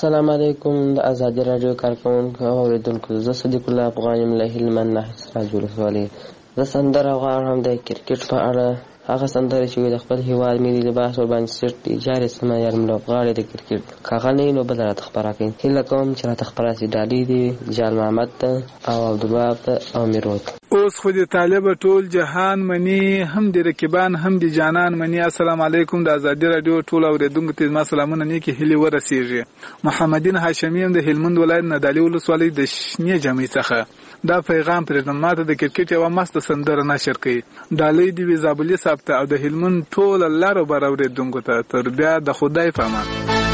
السلام علیکم. د ازادي راډیو کارکونکو او اوریدونکو، زه صدیق الله افغان یم له هلمند ناحیې سراج ولسوالۍ. زه سندره غواړم د کرکټ په اړه، هغه سندره چې د خپل هیواد ملي لباس ورباندې سیټ دی، جارې سمه یارم لوبغاړی د کرکټ که هغه نه وي نو بل راته خپره کړئ. هیله کوم چې راته خپره شي. ډالۍ دی جال محمد ته او عبدالوهاب ته او میروت. اوس خو د طالب ټول جهان مني، هم د رقیبان هم د جانان مني. السلام علیکم. د ازادي راډیو ټول اوریدونکو ته ما سلامونه نیکی هیلې ورسیږي. محمدین هاشمی د هلمند ولایت نادعلي ولسوالۍ د شنې جمعې څخه دا پیغام پرېږدم. ماته د کرکټ یوه مسته سندره نشر کړي. ډالۍ دی وي زابلي صاحب ته او د هلمند ټول لر او بر اوریدونکو ته. تر بیا د خدای په امان.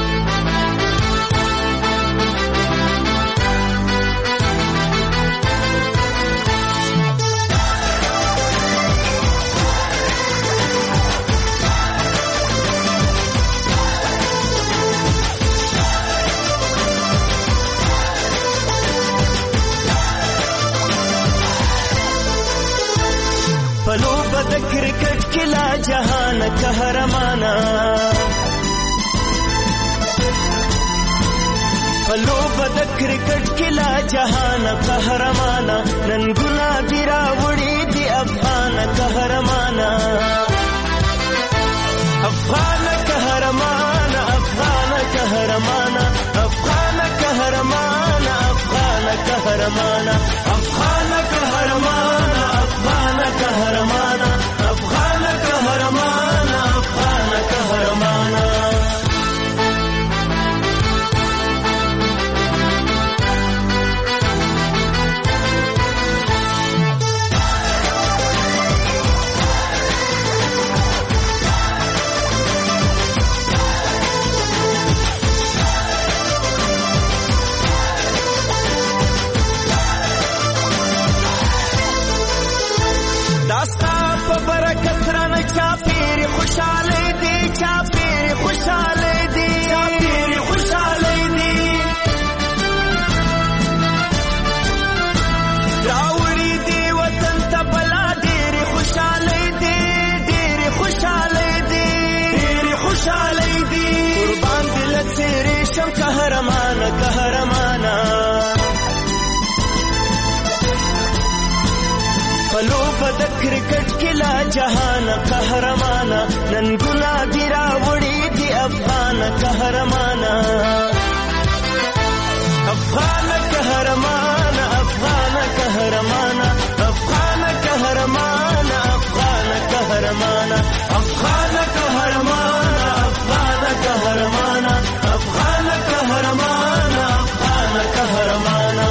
د کرکټ کلا جهان قهرمانا، فلوب د کرکټ کلا جهان قهرمانا، نن ګلابي راوړي دی افغان قهرمانا. افغان قهرمانا، افغان قهرمانا، افغان قهرمانا، افغان قهرمانا، افغان قهرمانا، افغان قهرمانا، افغان قهرمانا، افغان قهرمانا. چاپیری خوشحالی دی، چاپیری خوشحالی دی، چاپیری خوشحالی دی. راوړي دی وطن ته بلا ډېرې خوشحالی دی، ډېرې خوشحالی دی، ډېرې خوشحالی دی. قربان دې له څېرې شم قهرمانه قهرمانه. فلوب د کرکټ کلا جهان قهرمانا، نن ګلابي راوړي دی افغان قهرمانا. افغان قهرمانا، افغان قهرمانا، افغان قهرمانا، افغان قهرمانا، افغان قهرمانا، افغان قهرمانا، افغان قهرمانا، افغان قهرمانا.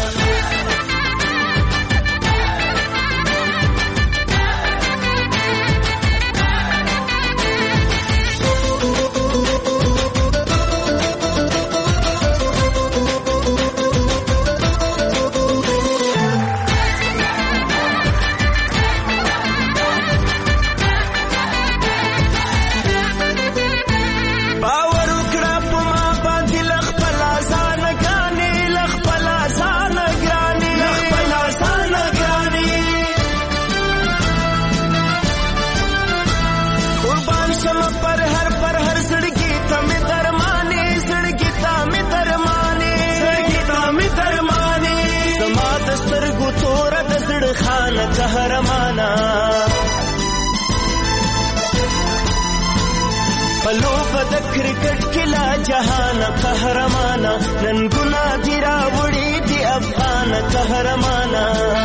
قهرمانا فلوب د کرکټ کلا جهان قهرمانا، نن ګلابي راوړي دی افغان قهرمانا.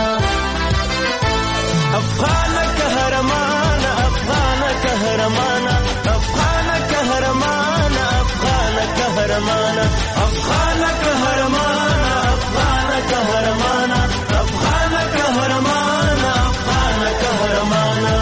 افغان قهرمانا، افغان قهرمانا، افغان قهرمانا، افغان قهرمانا، افغان قهرمانا، افغان قهرمانا، افغان قهرمانا، افغان قهرمانا.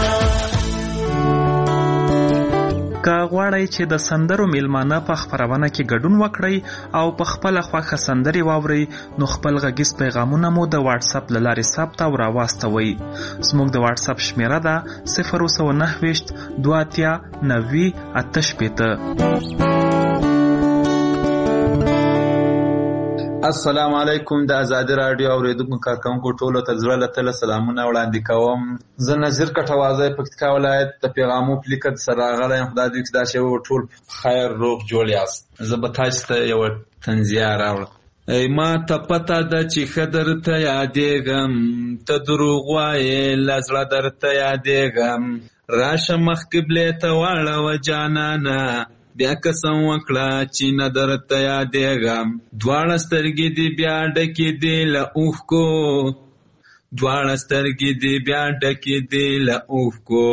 که غواړئ چې د سندرو میلمانه په خپرونه کې ګډون وکړئ او په خپله خوښه سندرې واورئ، نو خپل غږیز پیغامونه مو د واتساپ له لارې ثبت او راواستوئ. زموږ د واتساپ شمیره ده 029 2 90 8 شپېته. السلام علیکم. د ازادي رادیو اوریدونکو کارکونکو ټولو ته زړه له تله سلامونه وړاندې کوم. زه نظیر کټوازی پکتیکا ولایت د پیغامو پلیکد سره راغلی یم. خدای دې چې دا شی ټول خیر روغ جوړ یاست. زه به تاسو ته یوه تنزیه راوړم. ای ما ته پته ده چې ښه درته یادېږم، ته دروغ وایې له زړه درته یادېږم. راشه مخ قبلې ته واړوه جانانه، بیا قسم وکړه چې نه درته یادېږم. دواړه سترګې دې بیا ډکې دې له اوښکو، دواړه سترګې دې بیا ډکې دې له اوښکو.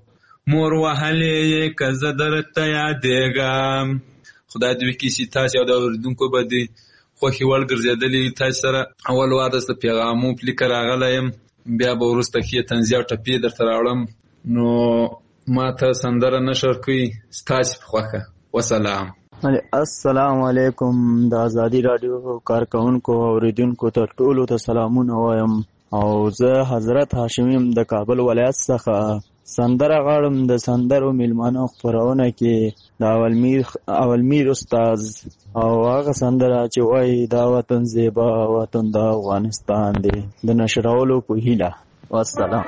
مور وهلې یې که زه درته یادېږم. خدای دې وکړي چې تاسې او د اورېدونکو به دې خوښې وړ ګرځېدلي. تاسې سره اول وار د پیغامو پلیکه راغلی یم، بیا به وروسته ښې طنزیه او ټپې درته راوړم. نو ما ته سندره نشر کوي، ستاسې په خوښه. وسلام. السلام علیکم. د ازادي رادیو کارکونکو او اوریدونکو ته ټولو ته سلامونه وایم، او زه حضرت هاشمیم د کابل ولایت څخه سندره غواړم. د سندرو میلمانه خپرونه کې د اولمیر استاز او هغه سندره چې وایي دا وطن زیبا وطن د افغانستان دی د نشرولو په هیله. والسلام.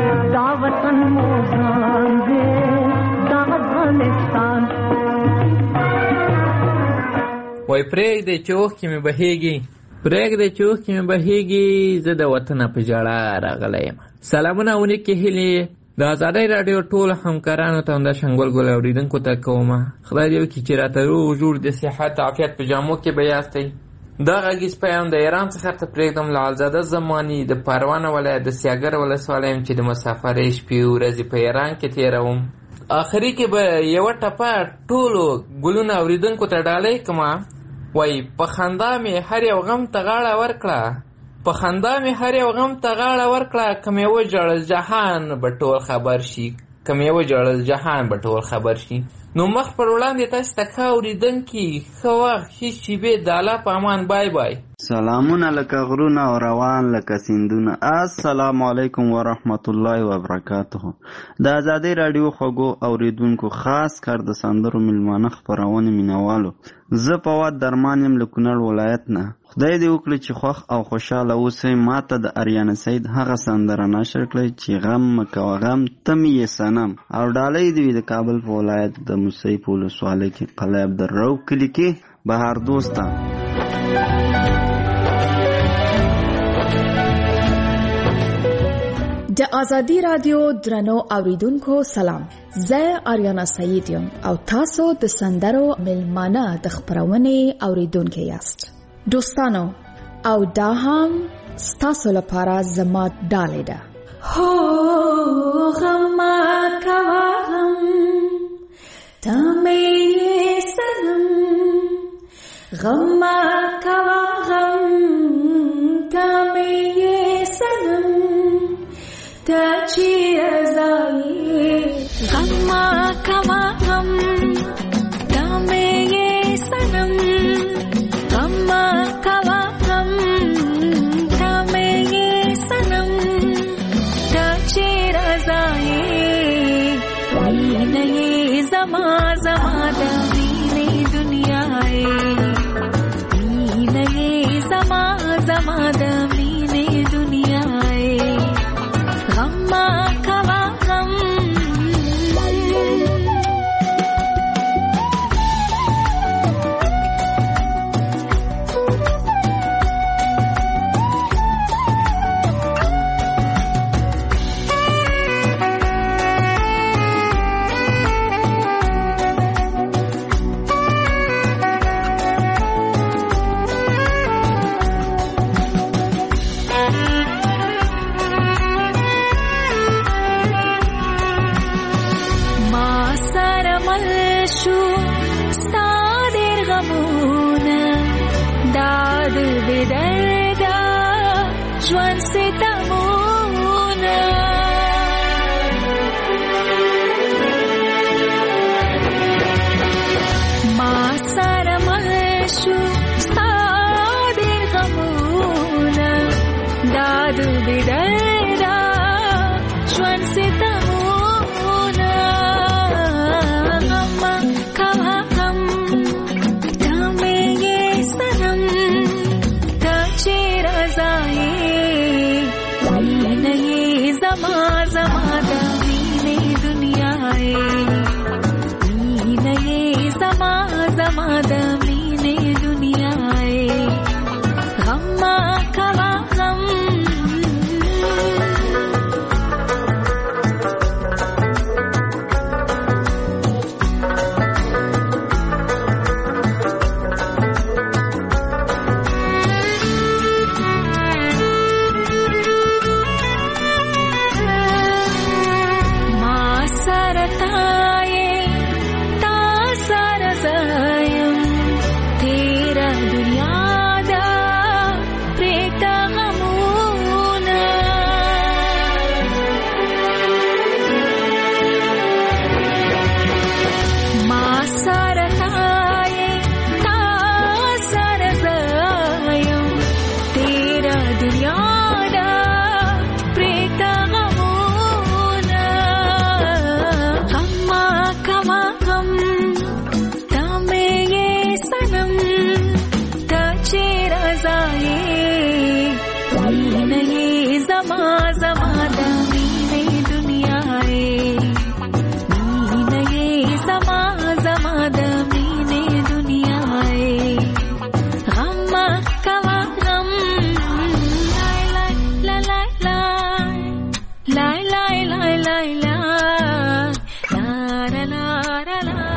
Afghanistan وای پرېږدی چې اوښکې مې بهېږي زه د وطنه په ژړا راغلی یم. سلامونه ونیکې هیلې د ازادۍ راډیو ټولو همکارانو ته همداشان ګل ګل اورېدونکو ته کومه. خدای دې وکړي چې راته روغ جوړ د صحت عافیت په جامو کې به یاستئ. دا غږیز پیغام د ایران څخه ته پرېږدم له علزاده زماني د پروانه ولایت د سیاګر ولسوالۍ یم چې د مسافرۍ شپې ورځې په ایران کې تېروم. آخري کې به یوه ټپه ټولو ګلونه اورېدونکو ته ډالۍ کړمه. وای په خندا مې هر یو غم ته غاړه ورکړه که مې وژړل جهان به ټول خبر شي. نو مخ پر وړاندې تاسو ته ښه اورېدونکي ښه وخت هېڅ شیبې د الله په امان. بای بای. سلامونه لکه غرونه او روان لکه سیندونه. السلام علیکم ورحمت الله وبرکاته. د ازادۍ راډیو خوږو اوریدونکو خاص کر د سندرو میلمانه خپرونې مینوالو، زه فواد درمان یم له کونړ ولایت نه. خدای دې وکړي چې خوښ او خوشحاله اوسئ. ماته د اریانا سید هغه سندره نشر کړئ چې غم مکوه غم ته مې یې صنم، او ډالۍ دې وي د کابل په ولایت د موسی په ولسوالۍ کې قلعه عبدالرؤف کلي کې بهار دوستان. د ازادي رادیو درنو اوریدونکو سلام، زه اریانا سید یم او تاسو د سندرو میلمانه د خپرونې اوریدونکو یاست. دوستانو او دا هم ستاسو لپاره زما ډالۍ ده. هو غم کوا غم ته مې صنم، غم کوا غم ته مې صنم، ته چیرې ځې غم کوا غم ته مې صنم، غم کوا غم ته مې صنم، ته چیرې ځې وینې زما د وینې دنیا وینې زما د وینې دنیا غم کوا غم.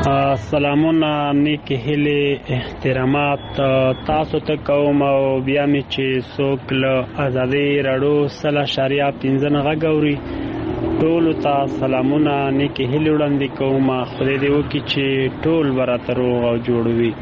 سلامونه نیکی هیلې احترامات تاسو ته کوم او بیا مې چې څوک له ازادۍ راډیو 100.5 غږ اوري ټولو ته سلامونه نیکی هیلې وړاندې کوم. خدای دې وکړي چې ټول به راته روغ او جوړ وي.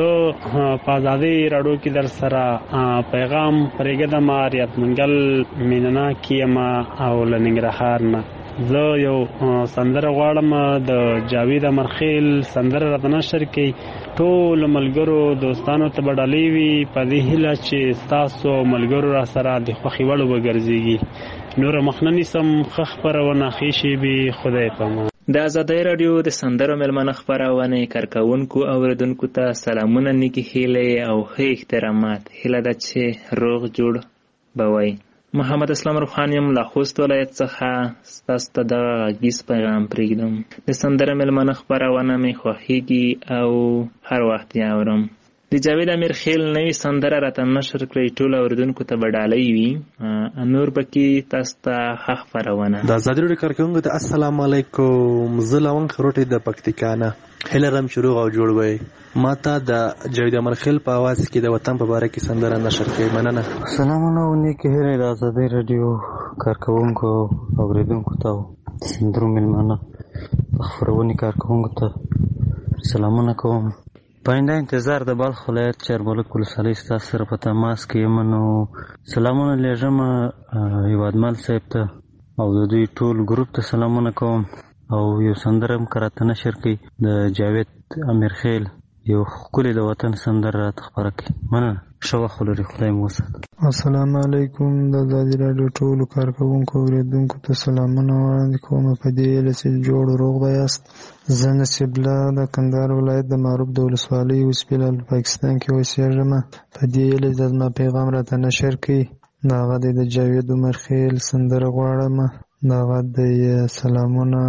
زه په ازادۍ راډیو کې در سره پیغام پرېږدم. ریاض منګل مینناک یم او له ننګرهار نه. زه یو سندره غواړم د جاوید امرخیل سندره راته نشر کړي. ټول ملګرو دوستانو ته به ډالۍ وي په دې هیله چې ستاسو ملګرو را سره د خوښې وړ وګرځېږي. نوره مخ نه نیسم. ښه خپرونه ښې شېبې. خدای په امان. د ازادۍ راډیو د سندرو مېلمانه خپرونې کارکوونکو اوریدونکو ته سلامونه نیکې هیلې او ښه احترامات. هیله ده چې روغ جوړ به وئ. محمد اسلام روحان یم له خوست ولایت څخه ستاسو ته دغه غږیز پیغام پرېږدم. د سندره مېلمانه خپرونه مې خوښېږي او هر وخت یې اورم. د جاوید امیرخیل نوې سندره راته نشر کړئ. ټولو اوریدونکو ته به ډالۍ وي. نور پکې تاسو ته ښه خپرونه. د ازادي راډیو کارکوونکو ته السلام علیکم. زه لونګ خروټی د پکتیکا نه. هیله لرم چې روغ او جوړ وئ. ما ته د جاوید امرخیل په اواز کې د وطن په باره کې سندره نشر کړئ. مننه. سلامونه او نیکې هیلې د ازادۍ راډیو کارکوونکو اوریدونکو ته د سندرو مېلمانه خپرونې کارکوونکو ته سلامونه کوم. پاینده انتظار د بلخ ولایت چارملک ولسوالۍ ستاسو سره په تماس کې یم. نو سلامونه لیږم هیوادمل صاحب ته او د دوی ټول ګروپ ته سلامونه کوم. او یو سندره هم که راته نشر کړي د جاوید امیرخیل یو ښکلې د وطن سندره راته خپره کړي. مننه. ښه وخت ولري. خدای مو وساتي. السلام علیکم. د ازادي راډیو ټولو کارکوونکو اوریدونکو ته سلامونه وړاندې کوم په دې هیله چې جوړ روغ به یاست. زه نصیب الله د کندهار ولایت د معروف د ولسوالۍ اوسپیلال پاکستان کې اوسېږم. په دې هیله چې زما پیغام راته نشر کړي. د هغه د جاوید امیرخیل سندره غواړم. د هغه د سلامونه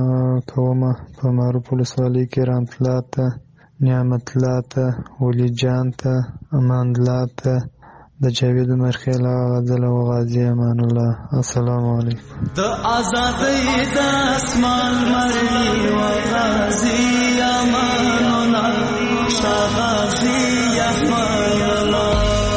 کوم په معروف ولسوالۍ کې رحمت الله ته، نعمت الله ته، ولی جان ته، امان الله ته، د جاوید امیرخیل غزل او غازی امان الله. السلام علیکم. د آزادۍ د اسمان مرئی و غازی امان الله، شاه غازی امان الله.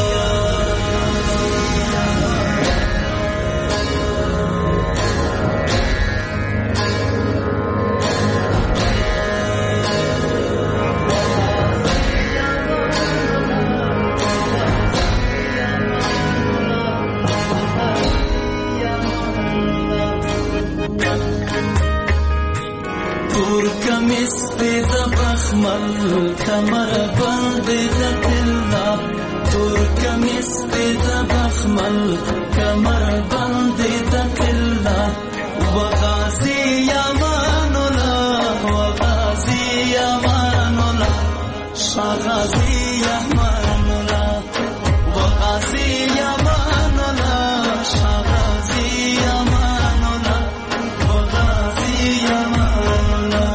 کمر بند د الله ترکمس د بخمل کمر بند د الله وغازی امان الله وغازی امان الله شاه غازی امان الله وغازی امان الله شاه غازی امان الله وغازی امان الله.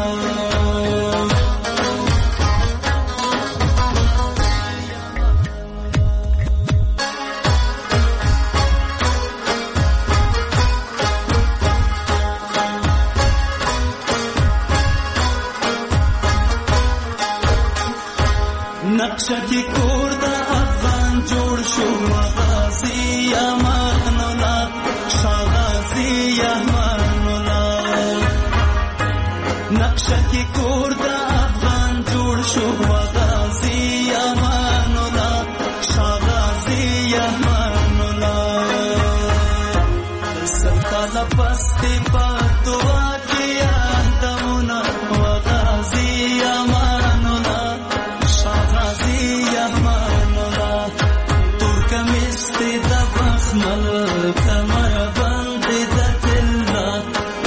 نقشه کی کور د افغان جوړ شو غازی امان الله شاه غازی امان الله. نقشه کی کور د افغان جوړ شو غازی امان الله شاه غازی امان الله. سلطنه پستی په دعا کې اندمونه غازی امان الله غازی امان الله. ترکمست د بخمل کمر بند د الله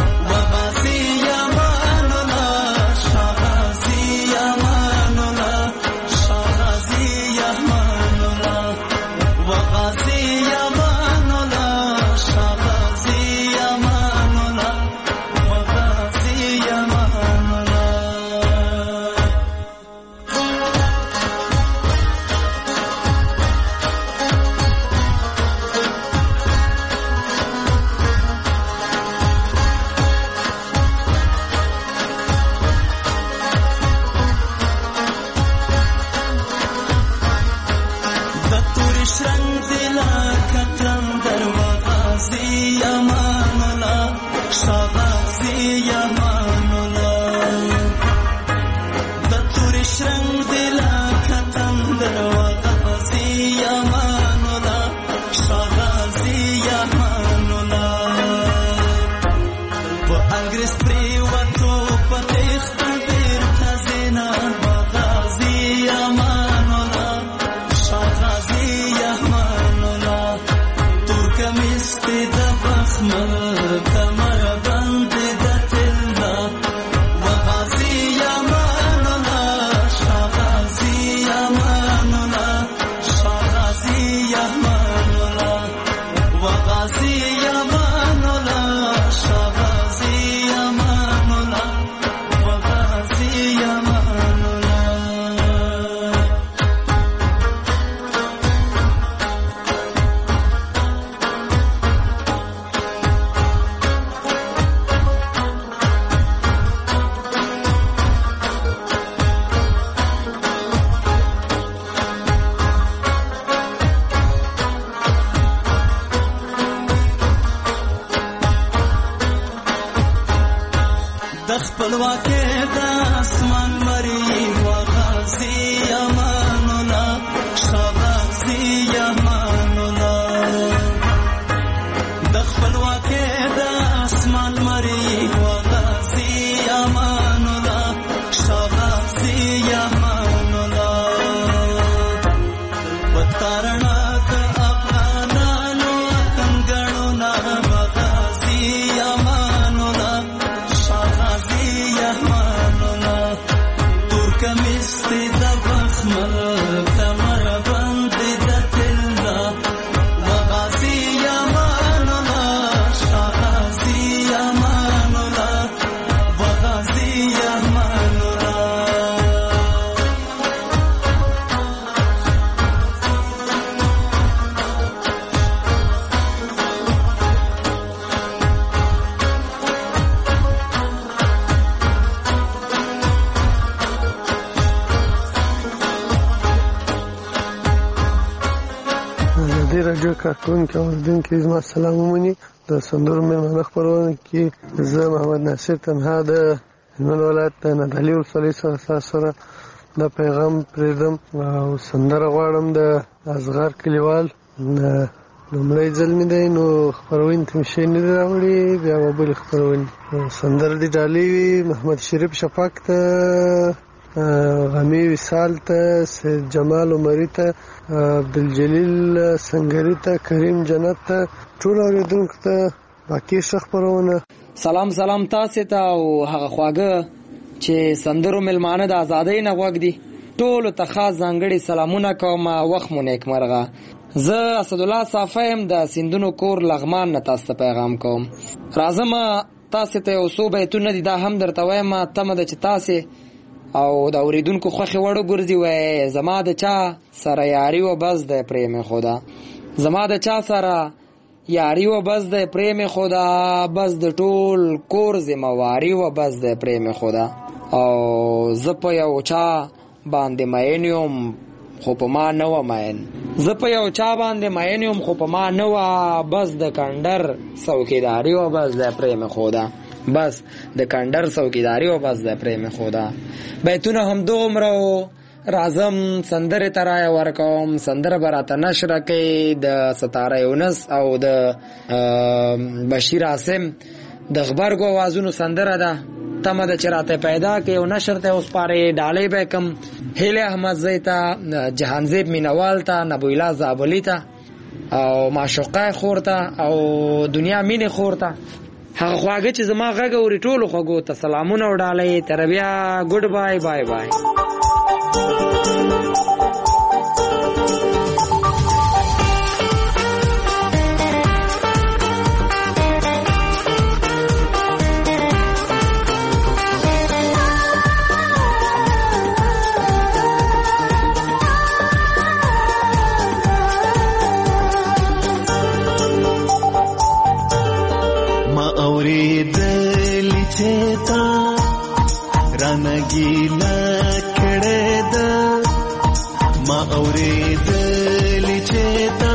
وغازی امان الله شاه غازی امان الله خپلواکۍ د اسمان مري وغازي امان الله شغازي امان الله د خپلواکۍ د اسمان مري وغازي امان الله شغازي امان الله وتارنا د افغانانو اتنګړو نه وغازي امان الله شغازي امان الله ترکمستي د بخمل کمر بند د تلدا وغازي امان الله شغازي امان الله وغازي امان الله ازادي راډیو کارکونکو اوریدونکو زما سلام ومني د سندرو مېلمانه خپرونه کې زه محمد ناصر تنها د هلمند ولایت د نادعلي ولسوالۍ څخه سره د پیغام پرېږدم او سندره غواړم د اصغر کلیوال لومړی ځل مې دی نو خپرونې ته مې شی نه دی راوړي بیا به بلې خپرونې سندره دې ډالۍ وي محمد شریف شفاق ته غمی وصال ته سید جمال عمري ته عبدالجلیل سنگری ته کریم جنت ته ټول اوریدونکو ته باقي ښه خپرونه سلام تاسې ته او هغه خواږه چې سندرو مېلمانه د ازادۍ نه غوږ دي ټولو ته خاص ځانګړي سلامونه کوم وخت مو نیکمرغه زه اسدالله صافی یم د سیندونو کور لغمان نه تاسو ته پیغام کوم راځم تاسې ته یو څو بیتونه دي دا هم درته وایم تمه ده چې تاسې او د اوریدونکو خوښې وړ وګرځي وایي زما د چا سره یاري و بس د پریم خدا زما د چا سره یاری و بس د پریم خدا بس د ټول کور ذمہواری و بس د پریم خدا او زه په یو چا باندې مین یم خو په ما نه و مین زه په یو چا باندې مین یم خو په ما نه و بس د کندر څوکیداری و بس د پریم خدا بس د کندر څوکیداری و بس د پریم خدا بیتونه هم دومره راځم سندره ترای ورکوم سندره براته نشر کوي د ستاره یونس او د بشیر عاصم د غبرګو आवाजونو سندره ده تمه د چراته پیدا کې او نشر ته اوس پاره ډالې به کم هله احمد زیتا جهانزیب مینوال ته نبویلا زابلی ته او معشوقه خورته او دنیا مینه خورته هغه خواږه چې زما غږ اوري ټولو خواږو ته سلامونه وډالې تر بیا ګډ بای بای بای رانګیلا کړه دا ما اورېدلې چې تا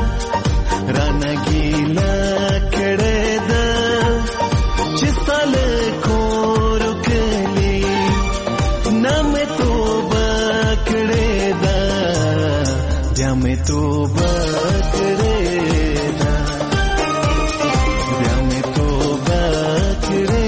رانګیلا کړه دا چې ستاله کور کلی نام توبه کړه دا بیا مې توبه کړه دا بیا مې توبه کړه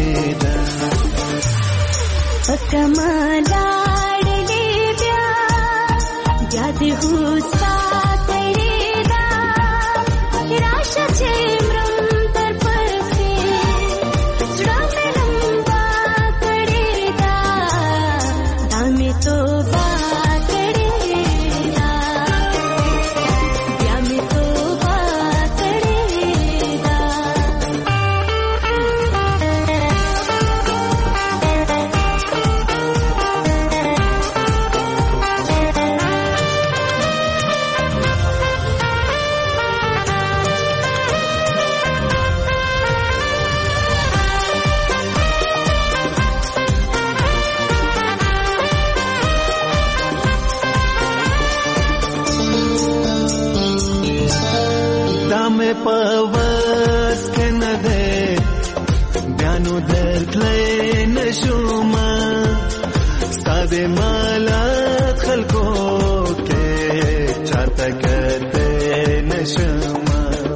कमा लाडले ब्या याद हुसा करेदा राशा छे मृम तर परसे जुड़ा में लंबा करेदा दामे तो बा करेदा ब्या में तो बा करेदा نشوما ستاد مالات خلکو کې چاته کته نشوما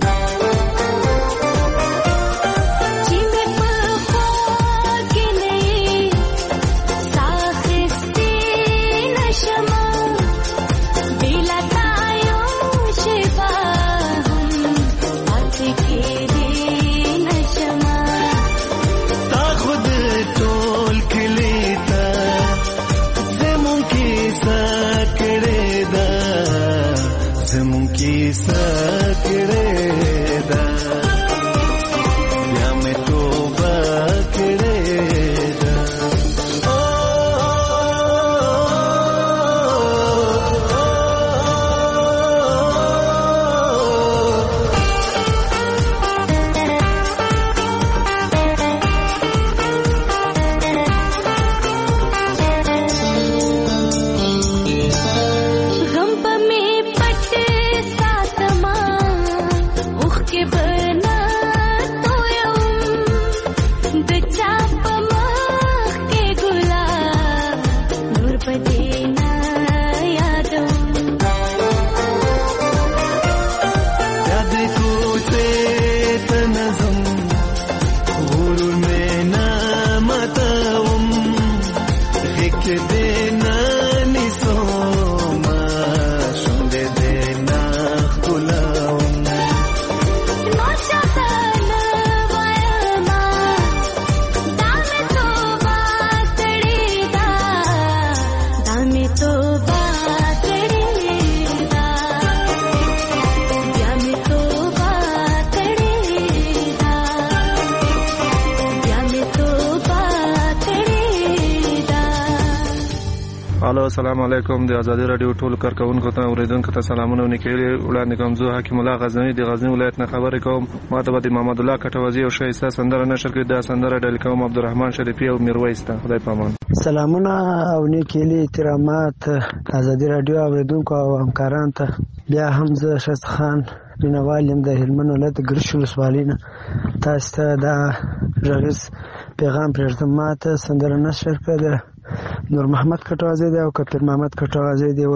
السلام علیکم د ازادي رادیو ټول کارکونکو ته اوریدونکو ته سلامونه ونکړي وړاندې کوم زه حکیم الله غزنوي د غزنی ولایت نه خبرې کوم ماته به د محمد الله کټوازی او شایسته سندره نشر کړي دا سندره ډل کوم عبدالرحمن شریفی او میرویس ته خدای پامان سلامونه او نیکیلي احترامات ازادي رادیو اوریدونکو او همکاران ته بیا هم زه شست خان بینوال یم د هلمند ولایت ګرشي ولسوالۍ نه تاسو ته دا غږیز پیغام پرېږدم ماته سندره نشر کړه نور محمد کټوازی دی او کپیر محمد کټوازی دی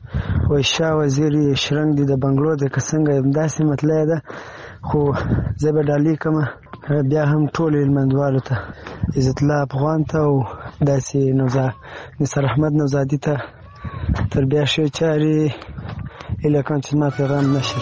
وای شاه وزیر شرنګ دی د بنگلو د کسنګ داسې مطلع ده خو زه به ډالۍ کوم بیا هم ټول هلمندوالو ته عزت الله افغان ته او داسې نصر احمد نوزادي ته تر بیا ښې چارې هیله کوم چې زما پیغام نشر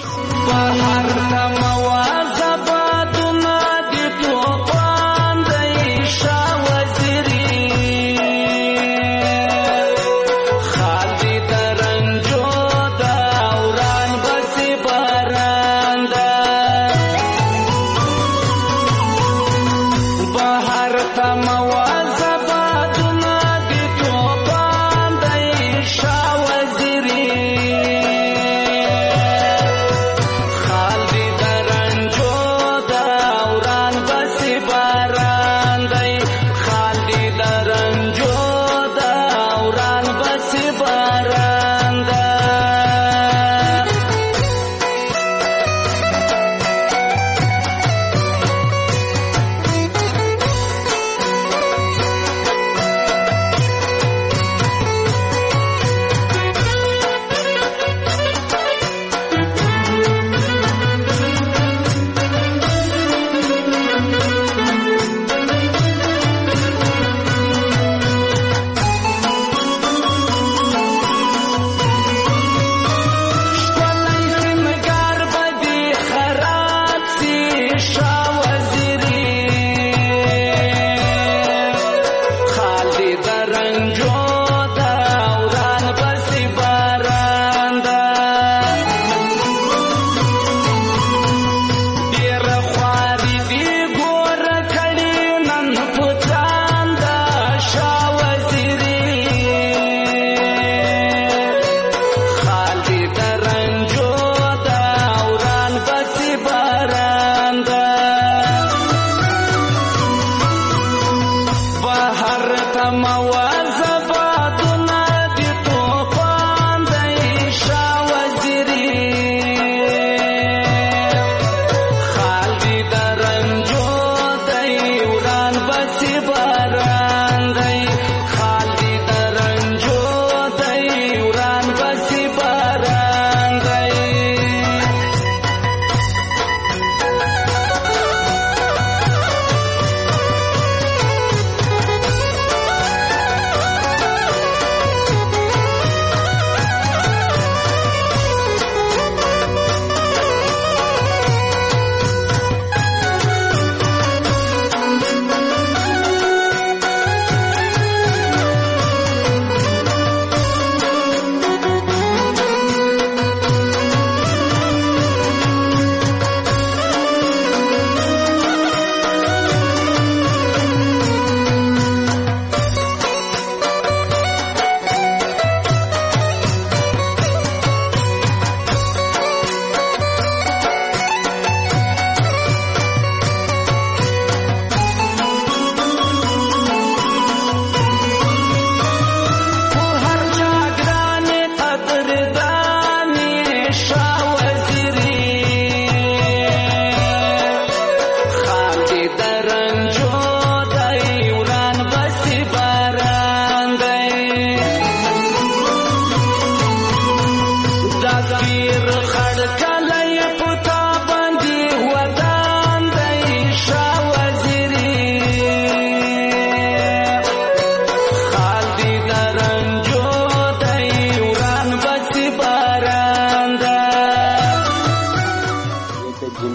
باران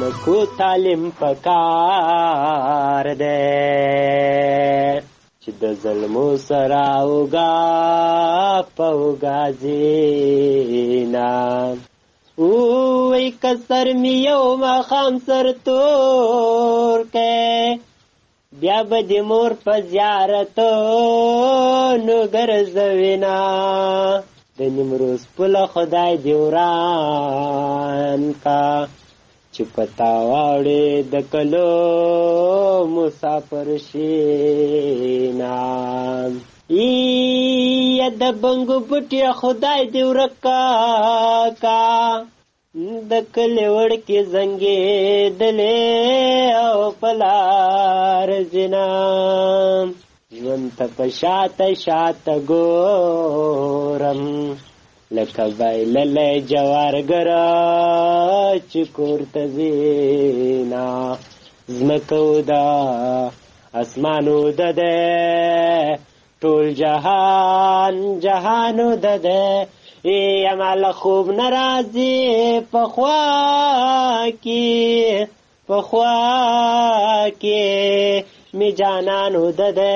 کو تعلیم پکار دی چې د ظلمو سره اوګا پوګا زینا اوی کسر می یو مخام سر تور کې بیا به د مور په زیارتو نو ګرځوینا د نیمروز پله خدای دې وران کا چې پتا واړې د کلو مسافر شینا ای د بنګو پټي خدای دې ورکا کا د کلی وړکې زنګې دلې او پلار زنا ژوند ته په شاته شاته ګورم لکه بایللی جوارګره چې کور ته زینا ځمکه ده اسمانو ده دی ټول جهان جهانو ده دی یما له خوب ناراضي پخوا کې می جانانو ده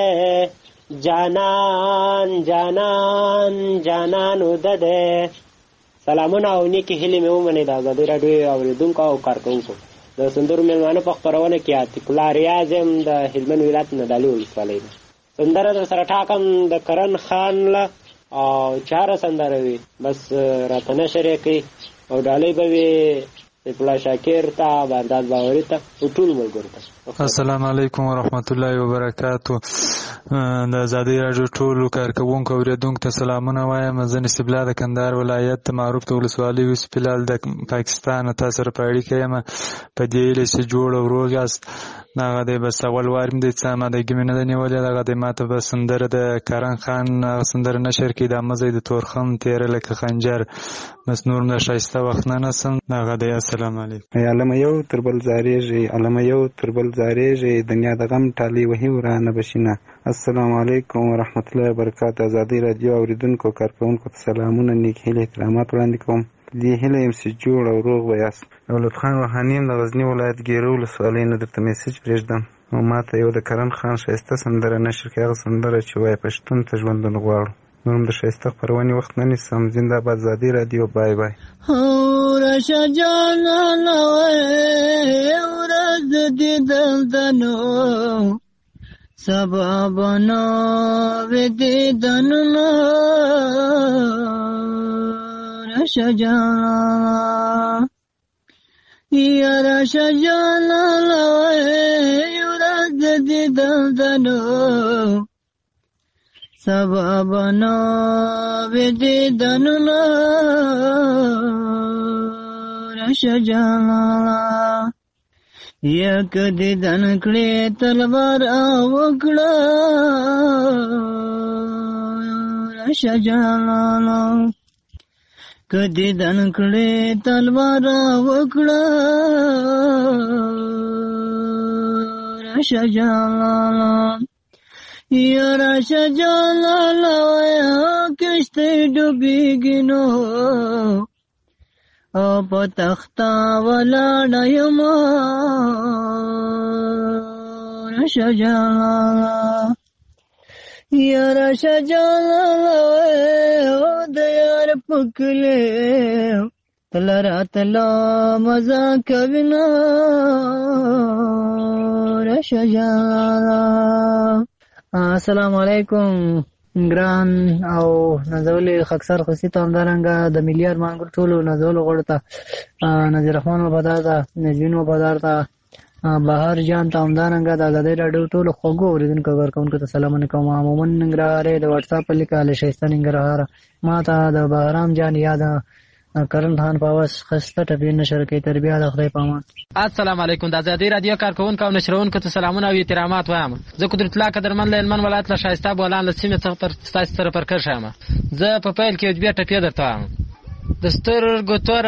جانانو ده سلامونه او نیکی هیلې مې ومنئ د ازادۍ راډیو اورېدونکو او کارکوونکو د سندرو مېلمانه په خپرونه کې عتیق الله ریاض یم د هلمند ولایت نادعلي ولسوالۍ ده سندره در سره ټاکم د کرن خان له او چاره سندره وي بس راته نشر یې کوي او ډالۍ به وي سیفالله شاکر ته برداد باوري ته او ټول ملګرو ته السلام علیکم ورحمت الله وبرکاتو د ازادۍ راډیو ټولو کارکوونکو اورېدونکو ته سلامونه وایم زه نصیب الله د کندهار ولایت معروف د ولسوالۍ یوسف هلال د پاکستان تاسو سره په اړیکه یم په دې هیله چې جوړ او روغ یاست دغه دی بس اول وار مې دی څه امادګي مې نه ده نیولې دغه دی ما ته به سندره د کرن خان هغه سندره نشر کړي دا مزه د تورخم تیره لکه خنجر بس نور مې ښایسته وخت نه نسم دغه دی السلام علیکم علمه یو تر بل زارېږي دنیا د غم ټالۍ وهي ورانه بشینه السلام علیکم ورحمت الله وبرکاتو ازادۍ راډیو اوریدونکو کارکوونکو ته سلامونه نیک هیلې احترامات وړاندې کوم دې هیله یم چې جوړ او روغ به یاست دولت خان روحاني یم د غزني ولایت ګیرو ولسوالۍ نه درته میسج پرېږدم او ما ته یو د کرن خان ښایسته سندره نشر کړي هغه سندره چې وایي پښتون ته ژوندون غواړو نور د ښایسته خپرونې وخت نه نیسم زنده‌باد ازادۍ راډیو بای بای راشه جانانه ورځ دې دلدنو سبا بناوې دیدنونه راشه جانانه یا راشه جانانه ورځ دې دلدنو سبا بناوې دیدنونه راشه جانانه یک دیدن کړې تلوار وکړه راشه جانانه کدی دن کړې تلوار وکړه راشه جانانه یا راشه جانانه کشته ډوبېږي نو او په تخته ولاړه یم راشه جانانه یا راشه جانانه د یار په کلي تله راتله مزه کوي نه راشه جانانه السلام علیکم ګران او نازولې خاکسار خوسي ته همدارنګه د ملي ارمانګر ټولو نازولو غړو ته نذیر رحمان وفادار ته نجوین وفادار ته بهار جان ته همدارنګه د ازادۍ راډیو ټولو خوږو اورېدونکو کارکوونکو ته سلامونه کوم مومن ننګرهاری د واټساپ لیکه ښایسته ننګرهار ما ته د بهرام جان یاد کرن خان پاوس خسته ټپی نشر کوي تربیه د خدای پامان السلام علیکم د ازادۍ رادیو کارکوونکو او نشرونکو ته سلامونه او احترامات وایم زه قدرت الله قدرمن له هلمند ولایت له ښایسته بولان له سیمې څخه تر ستاسو سره پر کرښه یم زه په پیل کې یو ټپې درته وایم د سترګو توره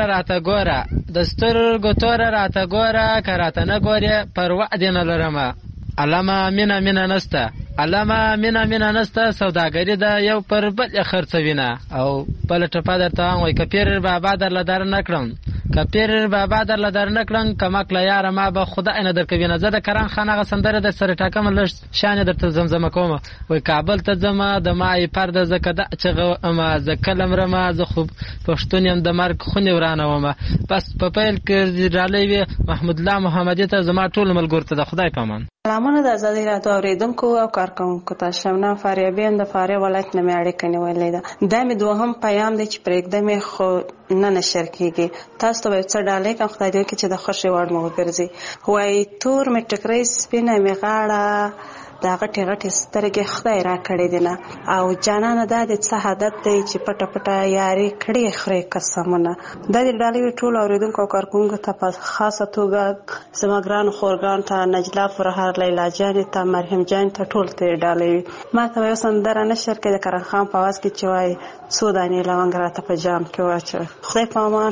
راته ګوره که راته نه ګورې پروا دې نه لرمه علامه مینه نسته سوداګري ده یو پر بل خرڅوینه او بله ټپه درته وایم وایي که پیر بابا درله در نه کړم که پیر بابا درله در نکړم کمکله یاره ما به خدای نه درکوي نه. زه د کران خان هغه سندره در سره ټاکم لږ شان درته زمزمه کوم. وای کابل ته ځم د مای پرده زکه د چغه ز کلم رما ز خوب پښتون يم د مرګ خونی ورانه ومه. بس په پیل کې ډالۍ وی محمود الله محمدي ته زما ټول ملګرو ته د خدای پامان. سلامونه د ازادي راډیو اوریدونکو او کارکونکو ته. شمنا فاریابین د فاریاب ولایت نه مې اړیکه نیولې ده. دا مې دوهم پیام دی چې پرېږده مې خو نه نشر کېږي. تاسو ته به څه ډالۍ کړم خدای دې وکړي چې د خوښې وړ مو وګرځي. وایي تور مې ټکری سپینه مې غاړه دا غټې غټې سترګې خدای را کړې دي نه. او جانانه دا د څه عادت دی چې پټه پټه یاري کړې خورې قسمونه. دا د ډالۍ ټول اوریدونکو او کارکونکو ته په خاصه توګه زما ګرانو خورګانو ته نجلا فرهار لیلا جانې ته مریم جان ته ټول ته ډالۍ وي. ما ته یو سندره نشر کې د کرن خان په आवाज کې چې وایي څو دانې لونګ راته په جام کې واچوه. خدای په امان.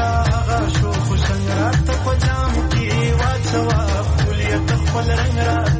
Rang